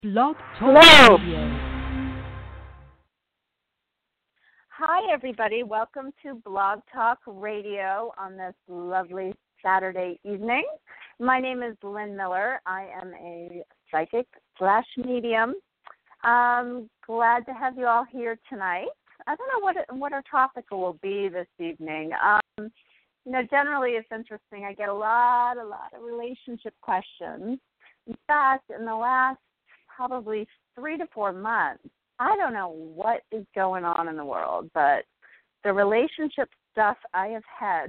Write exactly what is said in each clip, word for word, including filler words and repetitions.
Blog Talk Hello. Radio. Hi, everybody. Welcome to Blog Talk Radio on this lovely Saturday evening. My name is Lynn Miller. I am a psychic slash medium. Um, glad to have you all here tonight. I don't know what it, what our topic will be this evening. Um, you know, generally it's interesting. I get a lot, a lot of relationship questions. In fact, in the last probably three to four months, I don't know what is going on in the world, but the relationship stuff I have had.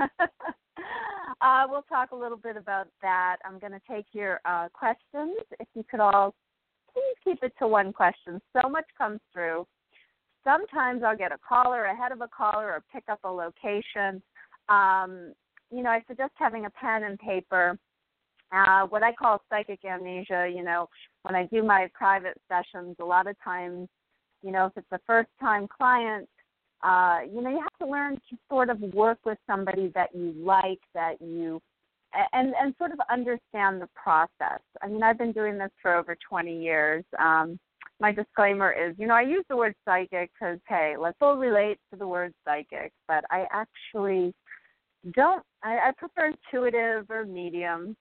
uh, we'll talk a little bit about that. I'm going to take your uh, questions. If you could all please keep it to one question. So much comes through. Sometimes I'll get a caller ahead of a caller or pick up a location. Um, you know, I suggest having a pen and paper. Uh, what I call psychic amnesia, you know, when I do my private sessions, a lot of times, you know, if it's a first-time client, uh, you know, you have to learn to sort of work with somebody that you like, that you, and, and sort of understand the process. I mean, I've been doing this for over twenty years. Um, my disclaimer is, you know, I use the word psychic because, hey, let's all relate to the word psychic, but I actually don't, I, I prefer intuitive or medium.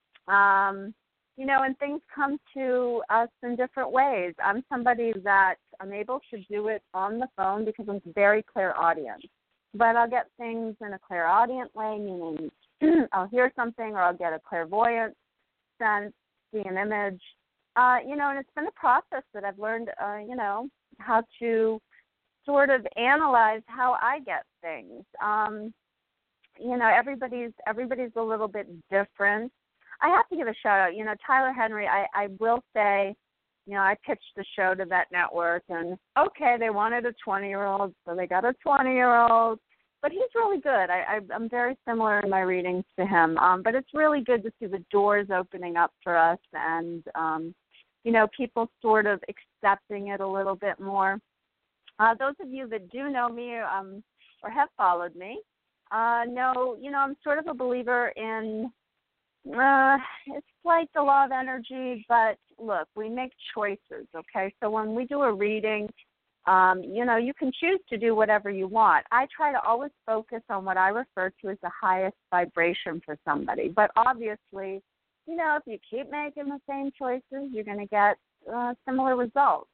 Um, you know, and things come to us in different ways. I'm somebody that I'm able to do it on the phone because I'm very clairaudient. But I'll get things in a clairaudient way, meaning I'll hear something or I'll get a clairvoyant sense, see an image. Uh, you know, and it's been a process that I've learned, uh, you know, how to sort of analyze how I get things. Um, you know, everybody's everybody's a little bit different. I have to give a shout out. You know, Tyler Henry, I, I will say, you know, I pitched the show to that network, and okay, they wanted a twenty-year-old, so they got a twenty-year-old. But he's really good. I, I, I'm very similar in my readings to him. Um, but it's really good to see the doors opening up for us and, um, you know, people sort of accepting it a little bit more. Uh, those of you that do know me um, or have followed me uh, know, you know, I'm sort of a believer in Uh, it's like the law of energy, but look, we make choices, okay? So when we do a reading, um, you know, you can choose to do whatever you want. I try to always focus on what I refer to as the highest vibration for somebody. But obviously, you know, if you keep making the same choices, you're going to get uh, similar results.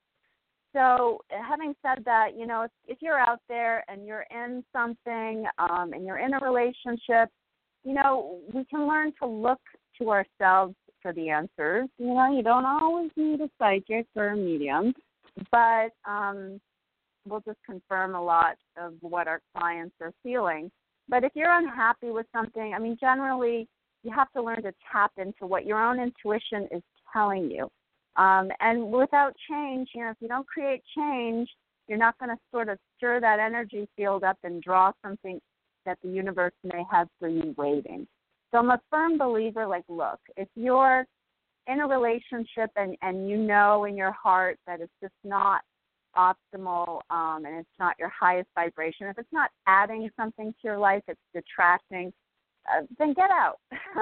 So having said that, you know, if, if you're out there and you're in something um, and you're in a relationship, you know, we can learn to look to ourselves for the answers. You know, you don't always need a psychic or a medium, but um, we'll just confirm a lot of what our clients are feeling. But if you're unhappy with something, I mean, generally, you have to learn to tap into what your own intuition is telling you. Um, and without change, you know, if you don't create change, you're not going to sort of stir that energy field up and draw something that the universe may have for you waiting. So I'm a firm believer, like, look, if you're in a relationship and, and you know in your heart that it's just not optimal um, and it's not your highest vibration, if it's not adding something to your life, it's detracting, uh, then get out.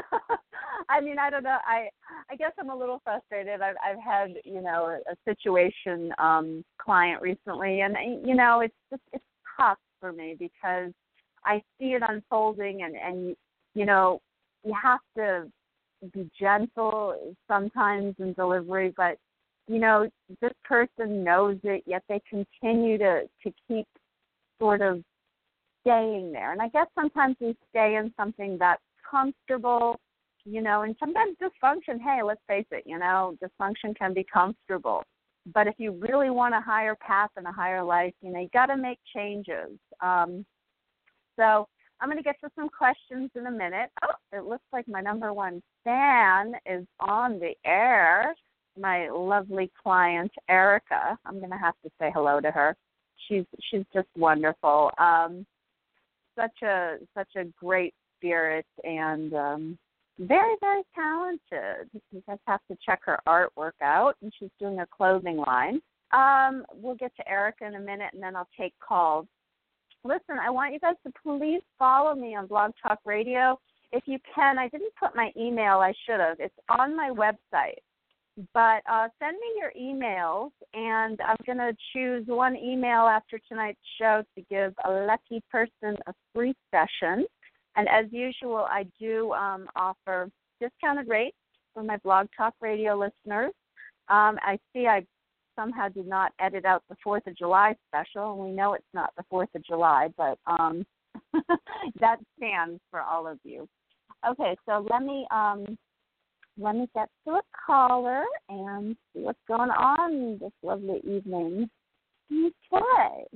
I mean, I don't know. I I guess I'm a little frustrated. I've, I've had, you know, a, a situation um, client recently, and, you know, it's just it's tough for me because I see it unfolding, and, and you know, you have to be gentle sometimes in delivery, but, you know, this person knows it, yet they continue to, to keep sort of staying there. And I guess sometimes we stay in something that's comfortable, you know, and sometimes dysfunction, hey, let's face it, you know, dysfunction can be comfortable. But if you really want a higher path and a higher life, you know, you got to make changes. Um, So I'm going to get to some questions in a minute. Oh, it looks like my number one fan is on the air, my lovely client, Erica. I'm going to have to say hello to her. She's she's just wonderful. Um, such a such a great spirit and um, very, very talented. You guys have to check her artwork out, and she's doing a clothing line. Um, we'll get to Erica in a minute, and then I'll take calls. Listen, I want you guys to please follow me on Blog Talk Radio. If you can, I didn't put my email. I should have. It's on my website. But uh, send me your emails, and I'm going to choose one email after tonight's show to give a lucky person a free session. And as usual, I do um, offer discounted rates for my Blog Talk Radio listeners. Um, I see I somehow did not edit out the fourth of July special, and we know it's not the fourth of July, but um, that stands for all of you. Okay, so let me... Um, Let me get to a caller and see what's going on this lovely evening. Okay.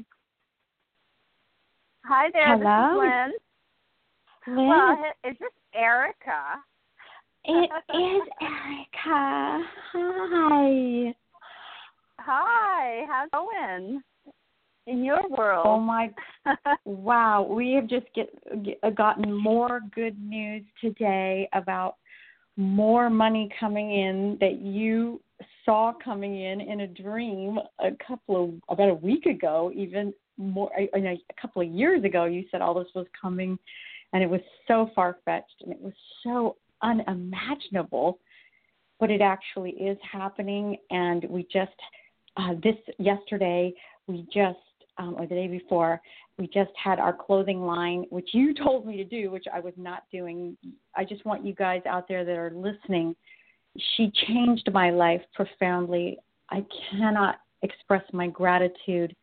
Hi there, Hello. this is Lynn. Lynn. Well, is this Erica? It is Erica. Hi. Hi, how's it going in your world? Oh, my. Wow. We have just get, get, gotten more good news today about more money coming in that you saw coming in in a dream a couple of, about a week ago, even more, a, a couple of years ago. You said all this was coming, and it was so far-fetched, and it was so unimaginable, but it actually is happening. And we just, uh, this yesterday, we just, um, or the day before, we just had our clothing line, which you told me to do, which I was not doing. I just want you guys out there that are listening. She changed my life profoundly. I cannot express my gratitude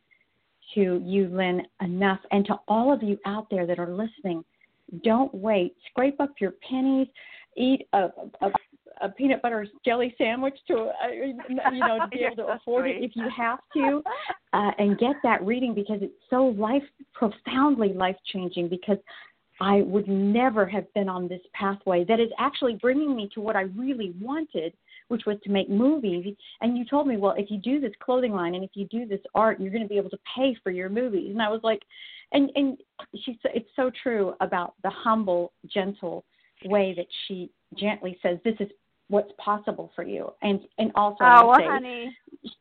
to you, Lynn, enough. And to all of you out there that are listening, don't wait. Scrape up your pennies. Eat a, a, a peanut butter jelly sandwich to, uh, you know, to be able to afford it if you have to, uh, and get that reading, because it's so life, profoundly life-changing, because I would never have been on this pathway that is actually bringing me to what I really wanted, which was to make movies. And you told me, well, if you do this clothing line and if you do this art, you're going to be able to pay for your movies. And I was like, and, and she said, it's so true about the humble, gentle way that she gently says, this is what's possible for you. And and also, oh, well, say, honey,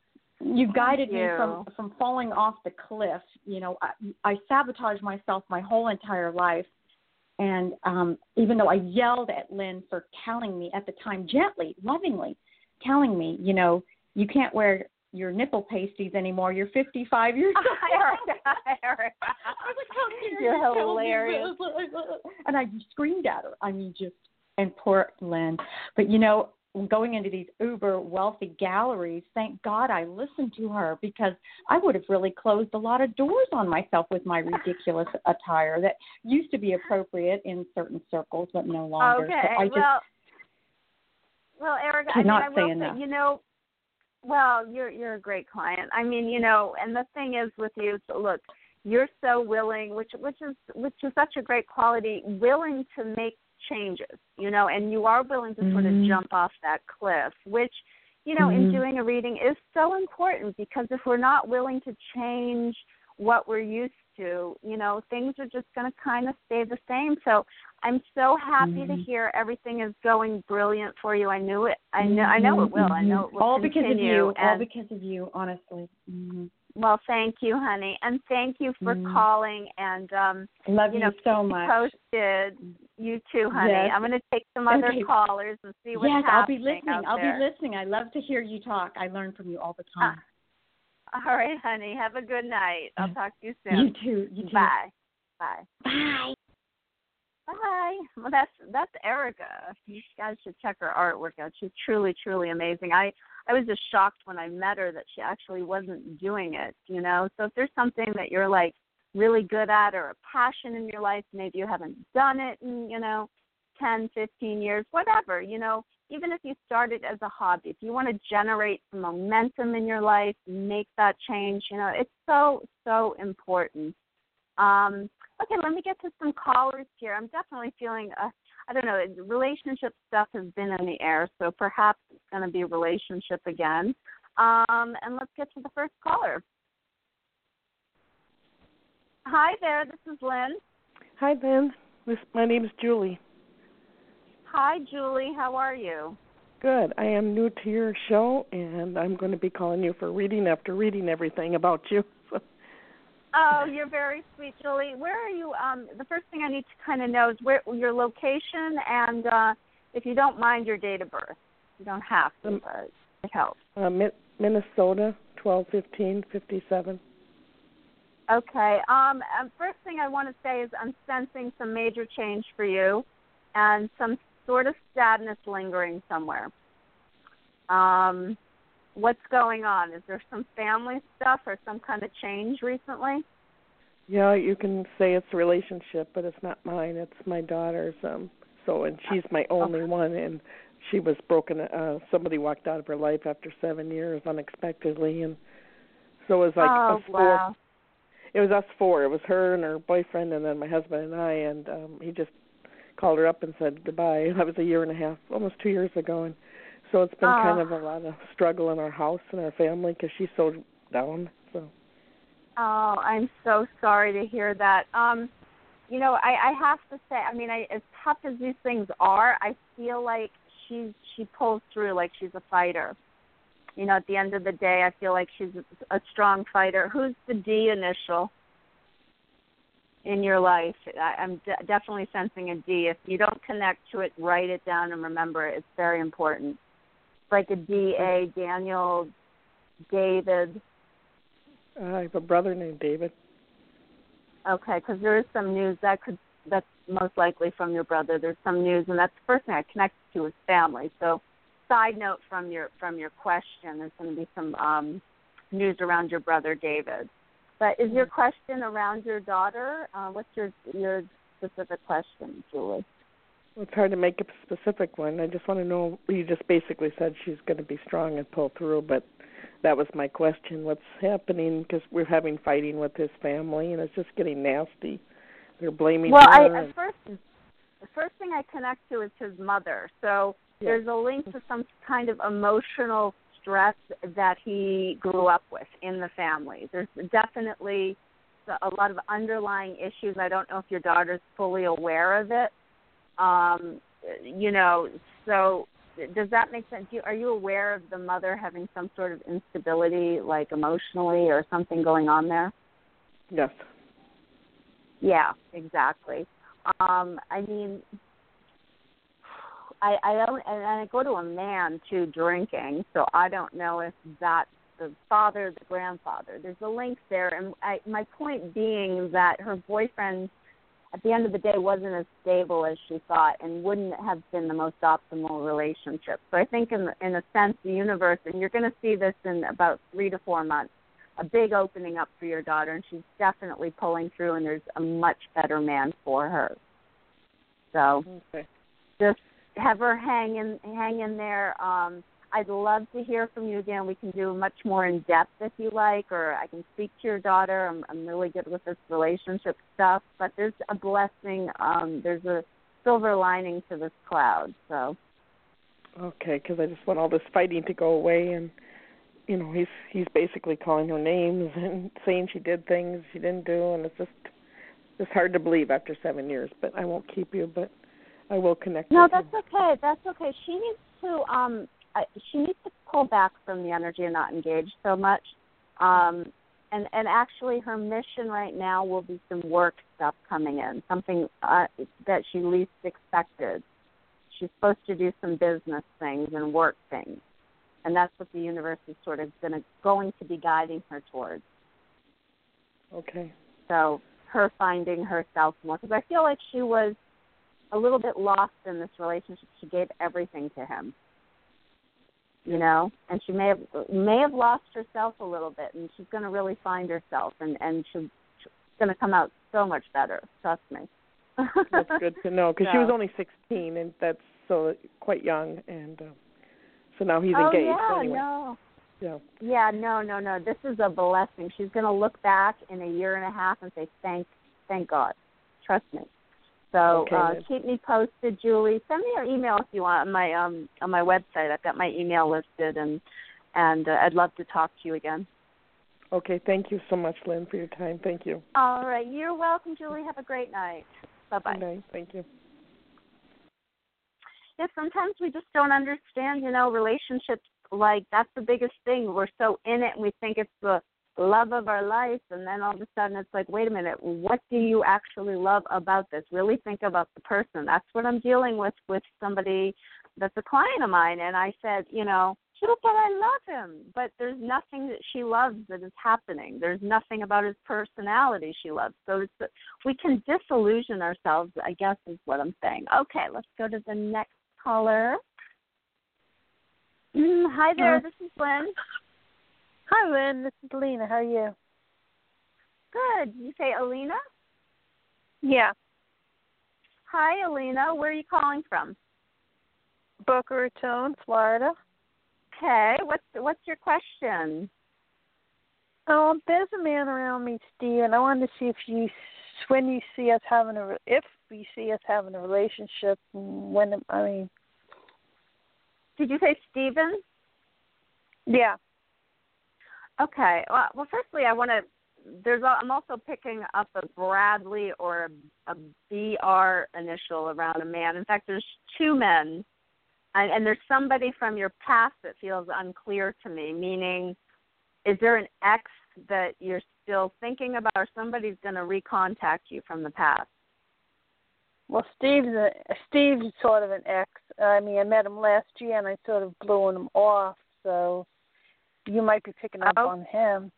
you guided you. me from, from falling off the cliff. You know, I, I sabotaged myself my whole entire life. And um, even though I yelled at Lynn for telling me at the time, gently, lovingly, telling me, you know, you can't wear your nipple pasties anymore. You're fifty-five years old. Erica, Erica. I was like, how dare You're you tell hilarious. me? And I screamed at her. I mean, just, and poor Lynn. But, you know, going into these uber wealthy galleries, thank God I listened to her, because I would have really closed a lot of doors on myself with my ridiculous attire that used to be appropriate in certain circles, but no longer. Okay, so I just well, well, Erica, I mean, cannot I say will enough. say, you know, well, you're you're a great client. I mean, you know, and the thing is with you, so look, you're so willing, which which is which is such a great quality, willing to make changes, you know, and you are willing to sort mm-hmm. of jump off that cliff, which, you know, mm-hmm. in doing a reading is so important, because if we're not willing to change what we're used to, you know, things are just going to kind of stay the same. So I'm so happy mm-hmm. to hear everything is going brilliant for you. I knew it. I know. I know it will. I know it will all continue. because of you. And, all because of you. Honestly. Mm-hmm. Well, thank you, honey, and thank you for mm-hmm. calling. And um, love you you know, so keep much. Posted. You too, honey. Yes. I'm going to take some other okay. callers and see what's yes, happening. Yes, I'll be listening. I'll there. be listening. I love to hear you talk. I learn from you all the time. Uh, all right, honey. Have a good night. I'll talk to you soon. You too. You too. Bye. Bye. Bye. Bye. Well, that's that's Erica. You guys should check her artwork out. She's truly, truly amazing. I, I was just shocked when I met her that she actually wasn't doing it, you know. So if there's something that you're, like, really good at, or a passion in your life, maybe you haven't done it in, you know, ten, fifteen years, whatever, you know, even if you started as a hobby, if you want to generate some momentum in your life, make that change, you know, it's so, so important. Um, okay, let me get to some callers here. I'm definitely feeling, a, I don't know, relationship stuff has been in the air, so perhaps it's going to be a relationship again. Um, and let's get to the first caller. Hi there, this is Lynn. Hi, Lynn. This, my name is Julie. Hi, Julie. How are you? Good. I am new to your show, and I'm going to be calling you for reading after reading everything about you. Oh, you're very sweet, Julie. Where are you? Um, the first thing I need to kind of know is where your location, and uh, if you don't mind, your date of birth. You don't have to, Um, but help? Uh, Mi- Minnesota, twelve fifteen fifty-seven. Okay. Um, uh, first thing I want to say is I'm sensing some major change for you and some sort of sadness lingering somewhere. Um, what's going on? Is there some family stuff or some kind of change recently? Yeah, you can say it's a relationship, but it's not mine. It's my daughter's. Um, so, and she's my only okay. one, and she was broken. Uh, somebody walked out of her life after seven years unexpectedly, and so it was like oh, us four. Wow. It was us four. It was her and her boyfriend, and then my husband and I. And um, he just called her up and said goodbye. That was a year and a half, almost two years ago, and so it's been oh. kind of a lot of struggle in our house and our family because she's so down. So. Oh, I'm so sorry to hear that. Um, you know, I, I have to say, I mean, I, as tough as these things are, I feel like she's she pulls through like she's a fighter. You know, at the end of the day, I feel like she's a, a strong fighter. Who's the D initial in your life? I, I'm de- definitely sensing a D. If you don't connect to it, write it down and remember it. It's very important. It's like a D, A, Daniel, David. Uh, I have a brother named David. Okay, because there is some news that could that's most likely from your brother. There's some news, and that's the first thing I connect to is family. So, side note from your from your question, there's going to be some um, news around your brother David. But is your question around your daughter? Uh, what's your your specific question, Julie? Well, it's hard to make a specific one. I just want to know. You just basically said she's going to be strong and pull through, but that was my question. What's happening? Because we're having fighting with his family, and it's just getting nasty. They're blaming well, her. Well, and... first, the first thing I connect to is his mother. So yeah. There's a link to some kind of emotional stress that he grew up with in the family. There's definitely a lot of underlying issues. I don't know if your daughter's fully aware of it. Um, you know, so... Does that make sense? Are you aware of the mother having some sort of instability, like emotionally, or something going on there? Yes. Yeah, exactly. Um, I mean, I, I don't, and I go to a man too drinking, so I don't know if that's the father, the grandfather. There's a link there, and I, my point being that her boyfriend, at the end of the day, wasn't as stable as she thought and wouldn't have been the most optimal relationship. So I think in, in a sense, the universe, and you're going to see this in about three to four months, a big opening up for your daughter, and she's definitely pulling through, and there's a much better man for her. So okay. Just have her hang in, hang in there. Um, I'd love to hear from you again. We can do much more in depth if you like, or I can speak to your daughter. I'm, I'm really good with this relationship stuff, but there's a blessing. Um, there's a silver lining to this cloud. So, okay, because I just want all this fighting to go away, and you know, he's he's basically calling her names and saying she did things she didn't do, and it's just it's hard to believe after seven years. But I won't keep you, but I will connect. No, with that's you. okay. That's okay. She needs to. Um, She needs to pull back from the energy and not engage so much. Um, and, and actually her mission right now will be some work stuff coming in, something uh, that she least expected. She's supposed to do some business things and work things. And that's what the universe is sort of gonna, going to be guiding her towards. Okay. So her finding herself more. Because I feel like she was a little bit lost in this relationship. She gave everything to him. You know, and she may have may have lost herself a little bit, and she's going to really find herself, and and she's going to come out so much better. Trust me. That's good to know, because so. she was only sixteen, and that's so quite young, and uh, so now he's oh, engaged. yeah, anyway. no. Yeah. Yeah, no, no, no. This is a blessing. She's going to look back in a year and a half and say, "Thank, thank God." Trust me. So okay, uh, keep me posted, Julie. Send me your email if you want on my um on my website. I've got my email listed, and and uh, I'd love to talk to you again. Okay, thank you so much, Lynn, for your time. Thank you. All right, you're welcome, Julie. Have a great night. Bye bye. Good night. Thank you. Yeah, sometimes we just don't understand. You know, relationships, like that's the biggest thing. We're so in it, and we think it's the love of our life, and then all of a sudden it's like, wait a minute, what do you actually love about this? Really think about the person. That's what I'm dealing with with somebody that's a client of mine. And I said, you know, She'll say, I love him, but there's nothing that she loves that is happening. There's nothing about his personality she loves. So it's, we can disillusion ourselves, I guess is what I'm saying. Okay, let's go to the next caller. Mm, hi there, this is Lynn. Hi, Lynn. This is Alina. How are you? Good. You say Alina? Yeah. Hi, Alina. Where are you calling from? Boca Raton, Florida. Okay. What's what's your question? Um, there's a man around me, Steve, and I wanted to see if you, when you see us having a, if we see us having a relationship, when I mean. Did you say Steven? Yeah. Okay. Well, well firstly, I want to. There's. A, I'm also picking up a Bradley or a, a B R initial around a man. In fact, there's two men. And, and there's somebody from your past that feels unclear to me, meaning is there an ex that you're still thinking about, or somebody's going to recontact you from the past? Well, Steve's, a, Steve's sort of an ex. I mean, I met him last year, and I sort of blew him off, so you might be picking up oh. on him.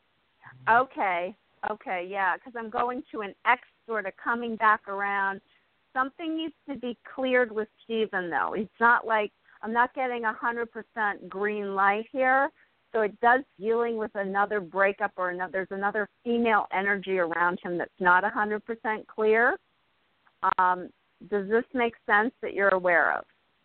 Okay, okay, yeah, because I'm going to an ex sort of coming back around. Something needs to be cleared with Stephen, though. It's not like I'm not getting a one hundred percent green light here. So it does dealing with another breakup or another, there's another female energy around him that's not one hundred percent clear. Um, does this make sense that you're aware of?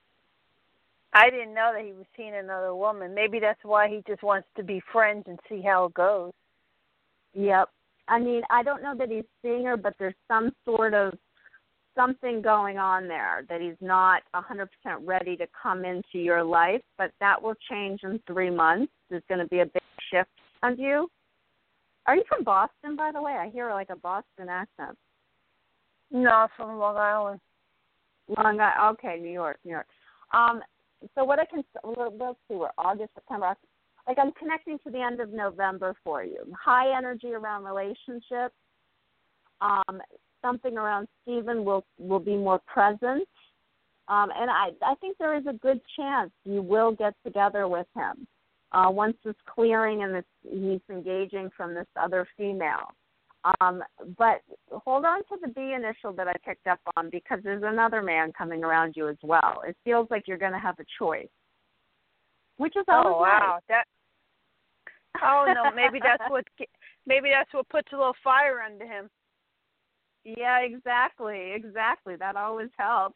I didn't know that he was seeing another woman. Maybe that's why he just wants to be friends and see how it goes. Yep. I mean, I don't know that he's seeing her, but there's some sort of something going on there that he's not one hundred percent ready to come into your life, but that will change in three months. There's going to be a big shift on you. Are you from Boston, by the way? I hear like a Boston accent. No, from Long Island. Long Island. Okay, New York, New York. Um, so what I can, let's see, we're August, September, like I'm connecting to the end of November for you. High energy around relationships. Um, something around Stephen will, will be more present. Um, and I, I think there is a good chance you will get together with him uh, once this clearing and this, he's engaging from this other female. Um, but hold on to the B initial that I picked up on, because there's another man coming around you as well. It feels like you're going to have a choice, which is always oh wow nice. that. Oh no, maybe that's what maybe that's what puts a little fire under him. Yeah, exactly, exactly. That always helps.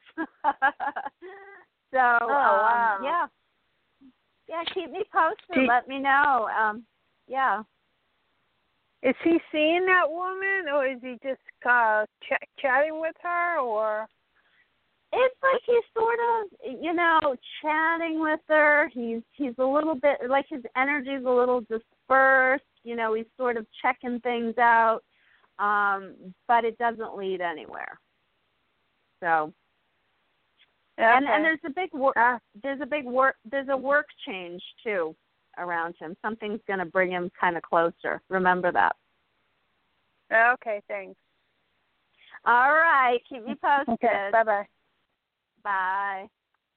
so, oh, um, wow. yeah, yeah. Keep me posted. You, Let me know. Um, yeah. Is he seeing that woman, or is he just uh, ch- chatting with her, or? It's like he's sort of, you know, chatting with her. He's he's a little bit like his energy's a little dispersed. You know, he's sort of checking things out. Um, but it doesn't lead anywhere. So, okay. and and there's a big work. Uh, there's a big work. There's a work change too around him. Something's going to bring him kind of closer. Remember that. Okay. Thanks. All right. Keep me posted. Okay. Bye bye. Bye.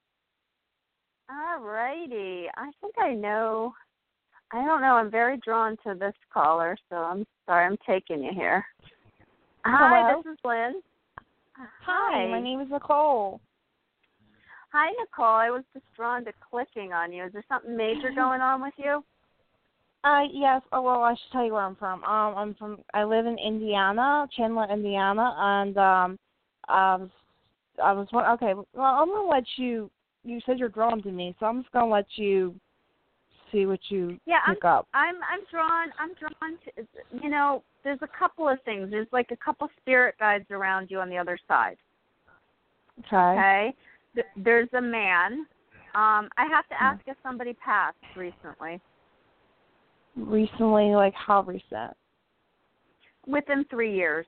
All righty. I think I know. I don't know. I'm very drawn to this caller, so I'm sorry I'm taking you here. Hi, Hello? this is Lynn. Hi, Hi, my name is Nicole. Hi, Nicole. I was just drawn to clicking on you. Is there something major going on with you? Uh, yes. Oh, well, I should tell you where I'm from. Um, I'm from. I live in Indiana, Chandler, Indiana, and um, um, I was okay. Well, I'm gonna let you. You said you're drawn to me, so I'm just gonna let you see what you yeah, pick I'm, up. I'm I'm drawn I'm drawn to, you know, there's a couple of things. There's like a couple spirit guides around you on the other side. Okay. Okay? There's a man. Um, I have to ask if somebody passed recently. Recently, like how recent? Within three years.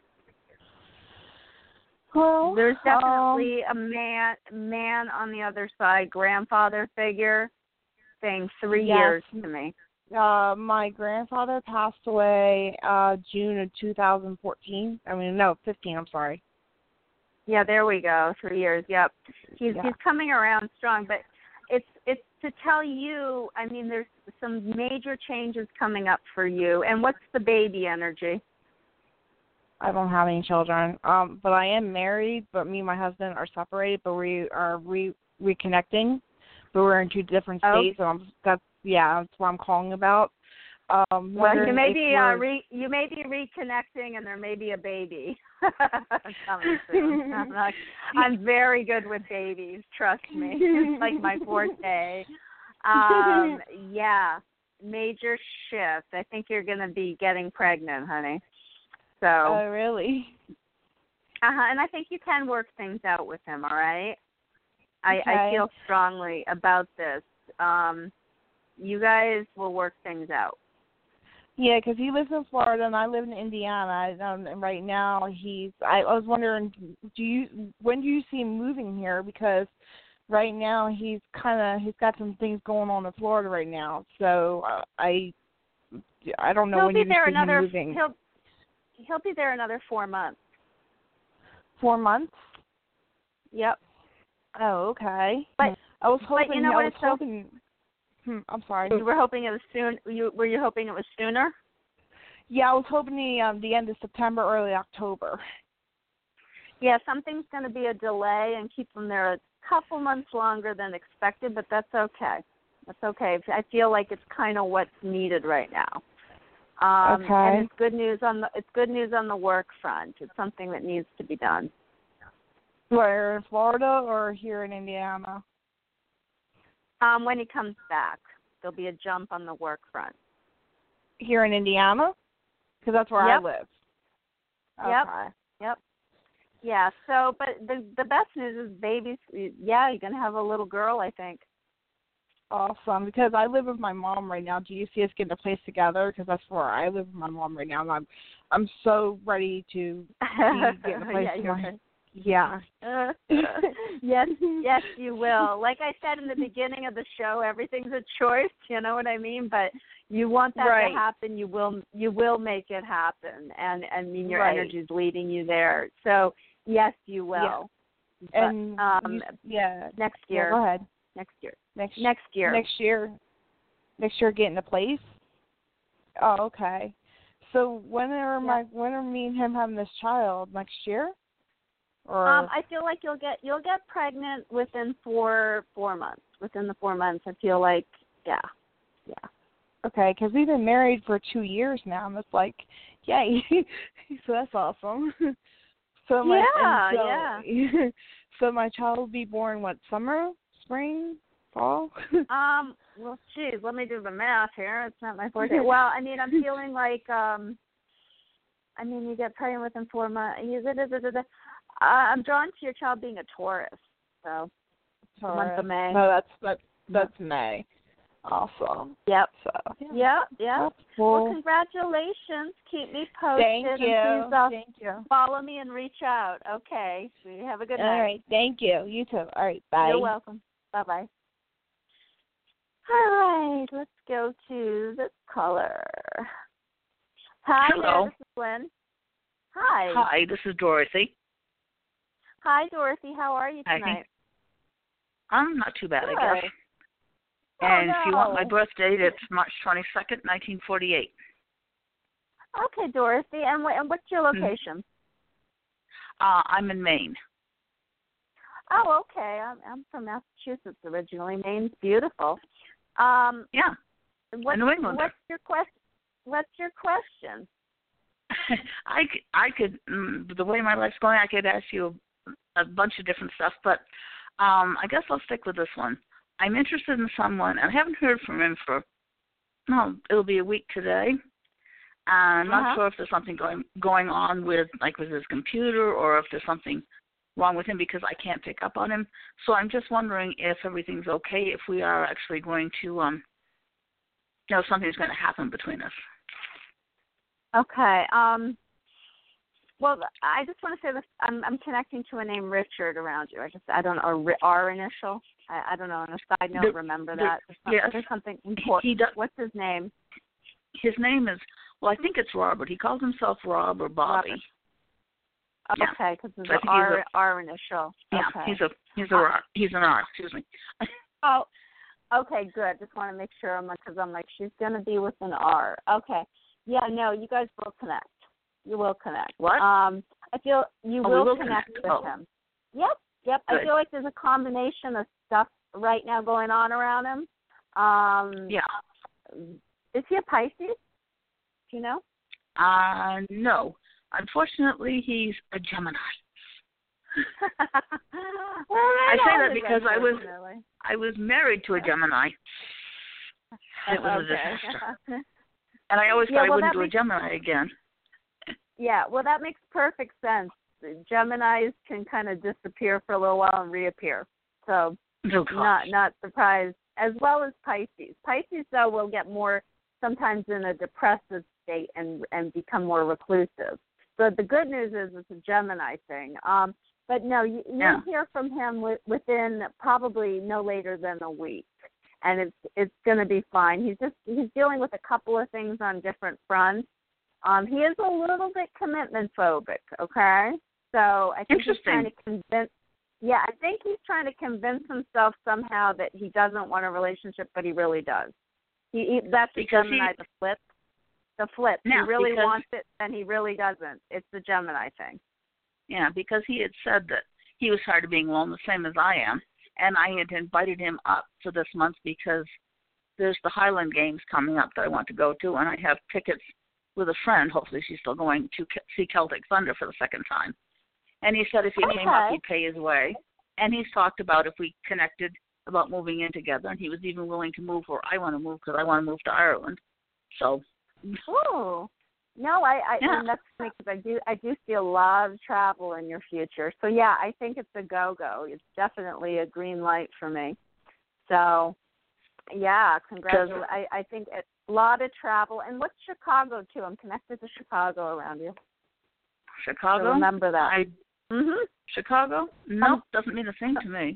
Well, There's definitely um, a man man on the other side, grandfather figure, saying three yes. years to me. Uh, my grandfather passed away uh, June of two thousand fourteen. I mean, no, fifteen. I'm sorry. Yeah, there we go. Three years. Yep. He's Yeah. he's coming around strong, but it's it's to tell you. I mean, there's some major changes coming up for you. And what's the baby energy? I don't have any children, um, but I am married. But me and my husband are separated, but we are re- reconnecting. But we're in two different states, Oh. and I'm, that's yeah, that's what I'm calling about. Um, Well, you may if be we're- uh, re- you may be reconnecting, and there may be a baby coming soon. I'm, not, I'm very good with babies. Trust me, it's like my forte. Um, yeah, major shift. I think you're going to be getting pregnant, honey. So. Oh, really? Uh huh. And I think you can work things out with him. All right. I, Okay. I feel strongly about this. Um, you guys will work things out. Yeah, because he lives in Florida and I live in Indiana. Um, and right now he's. I, I was wondering, do you when do you see him moving here? Because right now he's kind of he's got some things going on in Florida right now. So uh, I I don't know He'll when be you there see another. him moving. He'll he'll be there another four months. Four months. Yep. Oh, okay. But I was hoping. but you know I what? was It's so, hoping. Hmm, I'm sorry. you were hoping it was soon. You were you hoping it was sooner? Yeah, I was hoping the um, the end of September, early October. Yeah, something's going to be a delay and keep them there a couple months longer than expected, but that's okay. That's okay. I feel like it's kind of what's needed right now. Um, Okay. And it's good news on the it's good news on the work front. It's something that needs to be done. Where, in Florida or here in Indiana? Um, when he comes back, there'll be a jump on the work front. Here in Indiana? Because that's where Yep. I live. Yep. Okay. Yep. Yeah. So, but the the best news is babies. Yeah, you're gonna have a little girl, I think. Awesome. Because I live with my mom right now. Do you see us getting a place together? Because that's where I live with my mom right now. And I'm I'm so ready to be getting a place. yeah, with you're my, right. yeah. yes, yes, you will. Like I said in the beginning of the show, everything's a choice. You know what I mean? But you want that Right. to happen, you will. You will make it happen, and I mean your Right. energy's leading you there. So yes, you will. Yeah. But, And um, you, yeah. next Yeah, year. go ahead. Next year. Next Next year. Next year. Next year, getting a place. Oh, okay. So when are Yeah. my when are me and him having this child next year? Or Um, I feel like you'll get you'll get pregnant within four four months. Within the four months, I feel like yeah, yeah. okay, because we've been married for two years now, and it's like, yay! So that's awesome. So my Yeah, and so, yeah. So my child will be born what, summer, spring, fall? Um, well, geez, let me do the math here. It's not my forte. Well, I mean, I'm feeling like, um, I mean, you get pregnant within four months. You, da, da, da, da, da. Uh, I'm drawn to your child being a Taurus, so the month of May. No, that's that, that's May. Awesome. Yep. So Yep, yep. that's cool. Well, congratulations. Keep me posted. Thank you. And please, uh, Thank you. follow me and reach out. Okay. So you have a good All night. right. Thank you. You too. All right. Bye. You're welcome. Bye-bye. All right. Let's go to the caller. Hi Hello. there. This is Lynn. Hi. Hi, this is Dorothy. Hi, Dorothy. How are you Hi. tonight? I'm not too bad, I Good. guess. Oh, And if you want my no. birth date, it's March twenty-second, nineteen forty-eight. Okay, Dorothy. And, wh- and what's your location? Uh, I'm in Maine. Oh, okay. I'm, I'm from Massachusetts originally. Maine's beautiful. Um, Yeah, what, a New Englander. What's your question? What's your question? I, c- I could, mm, the way my life's going, I could ask you a, a bunch of different stuff, but um, I guess I'll stick with this one. I'm interested in someone, and I haven't heard from him for, no, it'll be a week today. I'm Uh-huh. not sure if there's something going going on with, like, with his computer, or if there's something wrong with him because I can't pick up on him. So I'm just wondering if everything's okay, if we are actually going to, um, you know, something's going to happen between us. Okay. Um, well, I just want to say this. I'm, I'm connecting to a name Richard around you. I just I don't know or R initial. I, I don't know. On a side note, The- remember the- that. There's, some, yes. there's something important. He does. What's his name? His name is, well, I think it's Robert. He calls himself Rob or Bobby. Robert. Yeah. Okay, because there's So I an think he's R, a- R initial. Yeah, Okay. he's a he's a R. He's an R. Excuse me. Oh, okay, good. Just want to make sure I'm because I'm like she's gonna be with an R. Okay, yeah, no, you guys will connect. You will connect. What? Um, I feel you oh, will, will connect, connect with oh. him. Yep, yep. Good. I feel like there's a combination of stuff right now going on around him. Um, yeah. Is he a Pisces? Do you know? Uh, no. Unfortunately, he's a Gemini. well, I say that is, because I was I was married to a Gemini. It was okay. a disaster. And I always yeah, thought well, I wouldn't do makes, a Gemini again. Yeah, well, that makes perfect sense. Geminis can kind of disappear for a little while and reappear. So oh, not not surprised. As well as Pisces. Pisces, though, will get more sometimes in a depressive state and and become more reclusive. But the good news is it's a Gemini thing. Um, but no, you, you'll yeah. hear from him w- within probably no later than a week, and it's it's going to be fine. He's just he's dealing with a couple of things on different fronts. Um, he is a little bit commitment phobic. Okay, so I think he's trying to convince. Yeah, I think he's trying to convince himself somehow that he doesn't want a relationship, but he really does. He, he that's the because Gemini, he, the flip. The flip. Yeah, he really because, wants it, and he really doesn't. It's the Gemini thing. Yeah, because he had said that he was tired of being alone, the same as I am, and I had invited him up for this month because there's the Highland Games coming up that I want to go to, and I have tickets with a friend. Hopefully she's still going to see Celtic Thunder for the second time. And he said if he okay. came up, he'd pay his way. And he's talked about if we connected about moving in together, and he was even willing to move where I want to move because I want to move to Ireland. So. Oh. No, I, I yeah. and that's funny because I do I do see a lot of travel in your future. So yeah, I think it's a go go. It's definitely a green light for me. So yeah, congratulations. I, I think a lot of travel. And what's Chicago too? I'm connected to Chicago around you. Chicago? So remember that. I, mhm. Chicago? No, nope, um, doesn't mean a thing to me.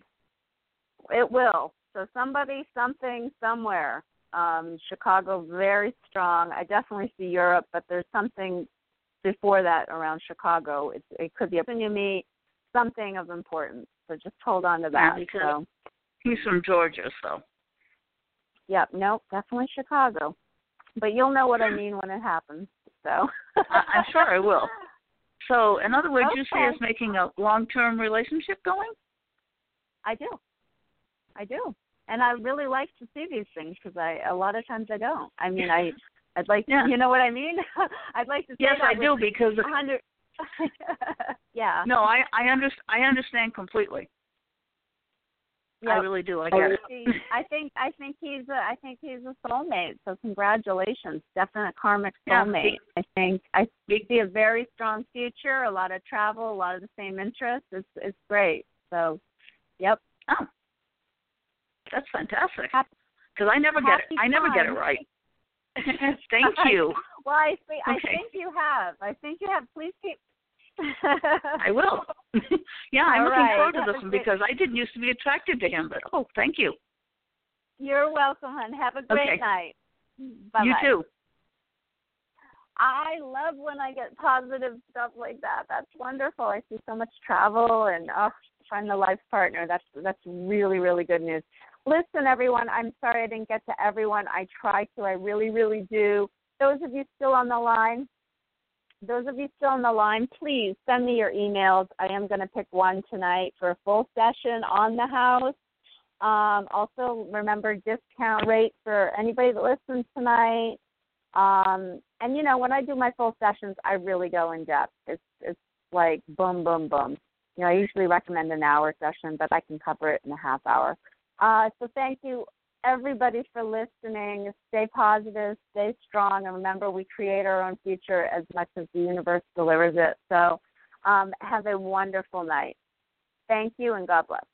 It will. So somebody, something, somewhere. Um, Chicago, very strong. I definitely see Europe, but there's something before that around Chicago. It's, it could be a person you meet, something of importance. So just hold on to that. Yeah, because so. he's from Georgia, so. Yep, nope, definitely Chicago. But you'll know what I mean when it happens. So. I, I'm sure I will. So, in other words, okay. you see us making a long-term relationship going? I do. I do. And I really like to see these things because I a lot of times I don't. I mean, I, I'd like yeah. to, you know what I mean? I'd like to say yes, that I do because one hundred yeah. No, I I, under, I understand completely. Yep. I really do. I get it. I think I think he's a I think he's a soulmate. So congratulations, definite karmic soulmate. Yeah. I think I see a very strong future, a lot of travel, a lot of the same interests. It's it's great. So, yep. Oh. That's fantastic. Because I never get it. I never get it right. Thank you. Well, I think okay. I think you have. I think you have. Please keep. I will. yeah, I'm All looking right. forward to have this one because I didn't used to be attracted to him. But oh, thank you. You're welcome, hon. Have a great okay. night. Bye-bye. You too. I love when I get positive stuff like that. That's wonderful. I see so much travel and oh, find the life partner. That's that's really really good news. Listen, everyone, I'm sorry I didn't get to everyone. I try to. I really, really do. Those of you still on the line, those of you still on the line, please send me your emails. I am going to pick one tonight for a full session on the house. Um, also, remember, discount rate for anybody that listens tonight. Um, and, you know, when I do my full sessions, I really go in depth. It's, it's like boom, boom, boom. You know, I usually recommend an hour session, but I can cover it in a half hour. Uh, so thank you, everybody, for listening. Stay positive, stay strong, and remember, we create our own future as much as the universe delivers it. So um, have a wonderful night. Thank you, and God bless.